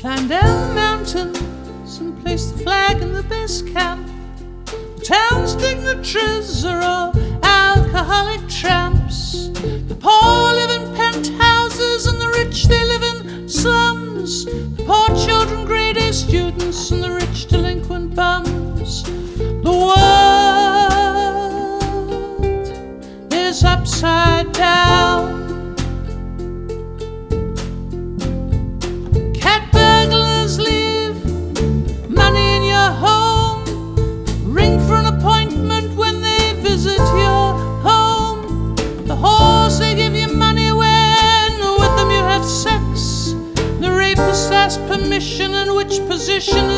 Climb down the mountains and place the flag in the base camp. The town's dignitaries are all alcoholic tramps. The poor live in penthouses and the rich they live in slums. The poor children grade A students and the rich delinquent bums. The world is upside down. Cat burglars leave money in your home. Ring for an appointment when they visit your home. The whores, they give you money when with them you have sex. The rapist asks permission and which position